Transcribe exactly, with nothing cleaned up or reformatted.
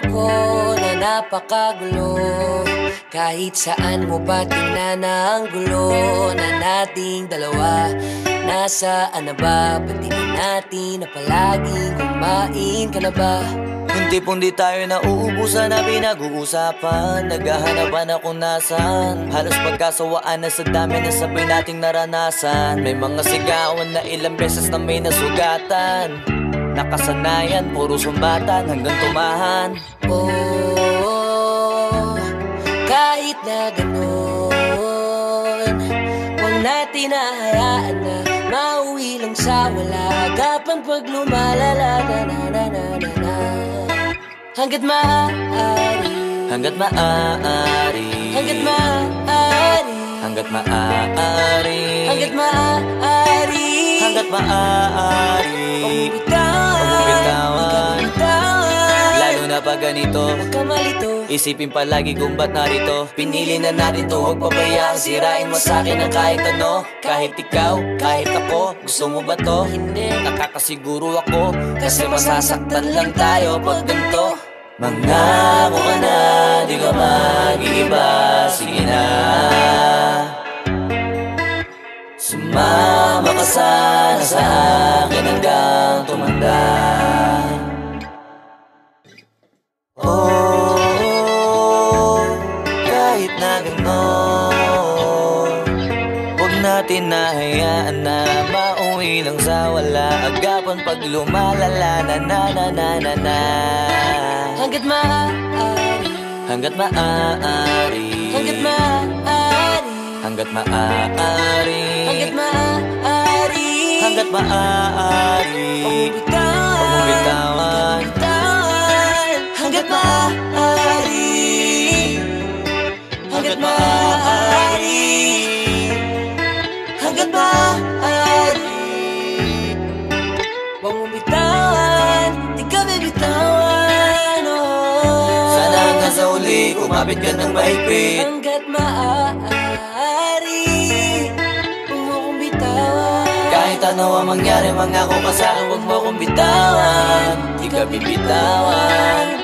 ko na napakagulo. Kahit saan mo pa tingnan ang gulo na nating dalawa. Nasaan na ba? Ba't di natin na palaging kumain ka na ba? Yung tipong di tayo nauubusan na pinag-uusapan. Naghahanapan ako nasan. Halos pagkasawaan na sa dami na sabay nating naranasan. May mga sigawan na ilang beses na may nasugatan. Nakasanayan, puro sumbatan hanggang tumahan. Oh, kahit na ganon, huwag natin nahayaan na mauwi lang sa wala. Agapan pag lumalala na na na na na na. Hanggat maaari, hanggat maaari, hanggat maaari, hanggat maaari, hanggat maaari, hanggat maaari. Huwag mong bitawan, lalo na pag ganito. huwag ka malito. Isipin palagi kung ba't narito. Pinili na natin to, huwag pabayaan. Sirain mo sa'kin ang kahit ano. Kahit ikaw, kahit ako. Gusto mo ba to? Hindi. Nakakasiguro ako, kasi masasaktan lang tayo pag ganito. Mangako ka na, di ka mag-iiba. Sige na, sumama ka sana sa akin hanggang tumanda. Oh, kahit na gano'n, huwag natin nahayaan na mauwi lang sa wala. Agapan pag lumalala na na na na na na. Hanggat maaari, hanggat maaari, hanggat maaari, hanggat maaari, hanggat maaari, hanggat maaari. Huwag mong bitawan, bitawan. Hanggat maaari, hanggat maaari, hanggat maaari. Huwag mong bitawan, di ka bibitawan. Oh, sana hanggang sa uli kumapit ka ng mahigpit. hanggat maaari, huwag mo kong bitawan. Kahit ano ang mangyari, mangako ka sa'kin, huwag mo kong bitawan. Di ka bibitawan.